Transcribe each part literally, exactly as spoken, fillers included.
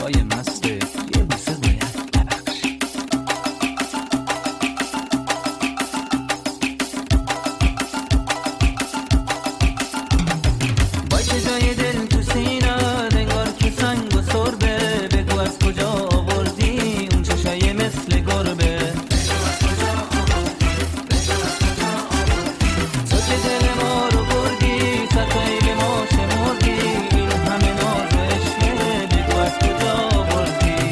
روزای مسته یه بوسه باید ببخشی. وای که جای دل تو سینه انگار که سنگ و سربه، بگو از کجا آوردی اون چشای مثل گربه. تو که دل ما رو بردی ستایی به ما شمردی، این همه ناز و عشقه بگو از کجا آوردی.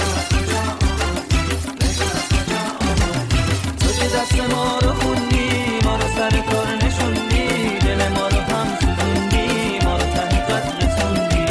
تو که دست ما رو خوندی، ما رو سر کار نشوندی، دل ما رو هم سوزوندی، ما رو ته قد رسوندی.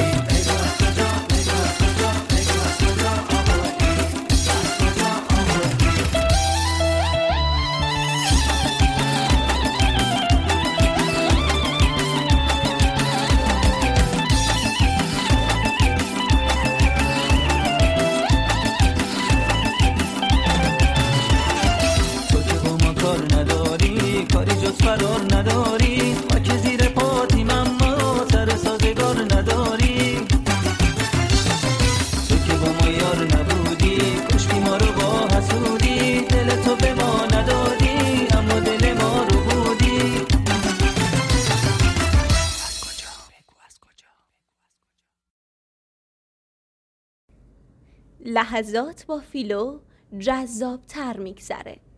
تو که با ما کار نداری، کاری جز فرار نداری، ما که زیر پاتیم اما سر سازگار نداری. تو که با ما یار نبودی، کشتی ما رو با حسودی، دل تو به ما ندادی اما دل ما رو بودی. از کجا؟ بگو از کجا؟ لحظات با فیلو جذاب‌تر می‌گذره.